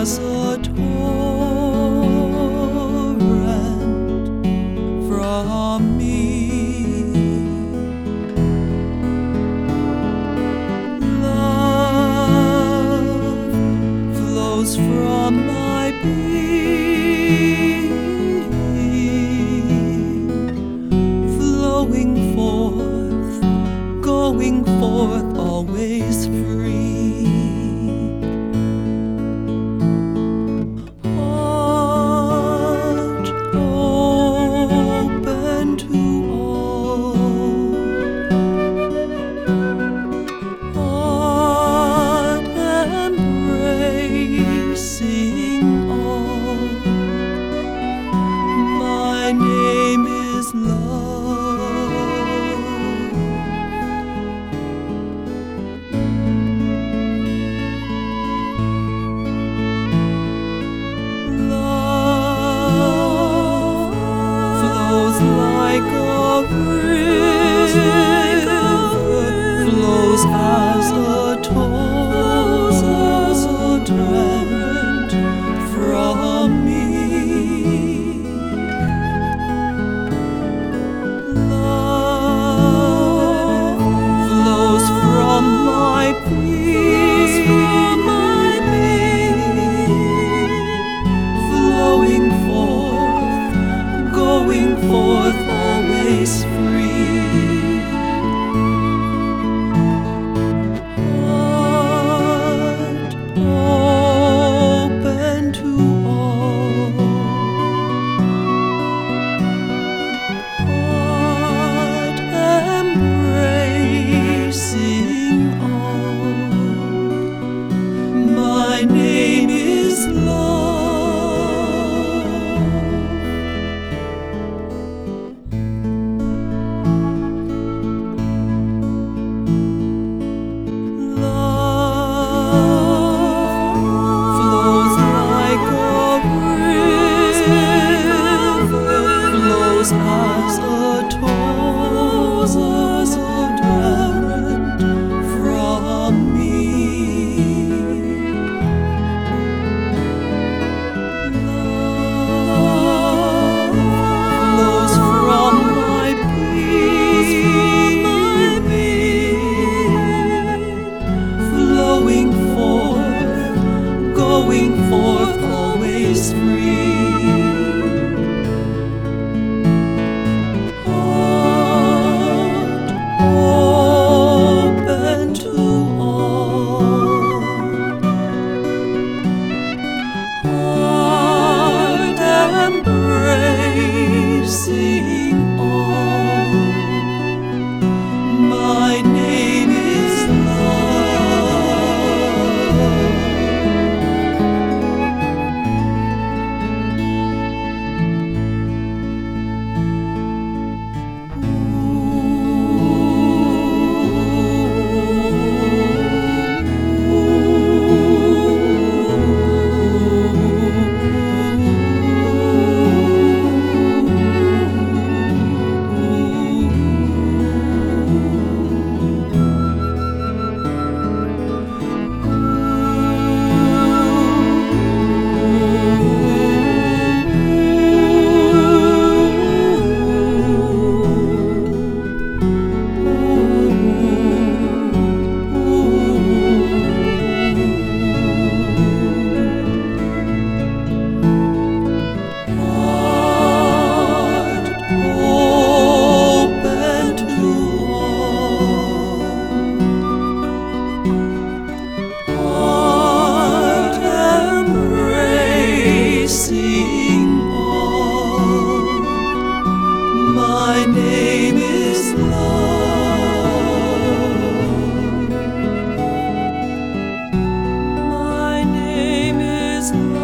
as a torrent from me. Love flows from my being, flowing forth, going forth, always free. Heart open to all, heart embracing all. My name is love. Love flows like a river, flows as a torrent from me. Love flows from my being, flowing forth, going forth, always free. Heart open to all, heart embracing all. My name is love. Love flows like a river, flows as a torrent from me. Love flows from my being, flowing forth, going forth, always free. Heart open to all, heart embracing all. My name is love. My name is love.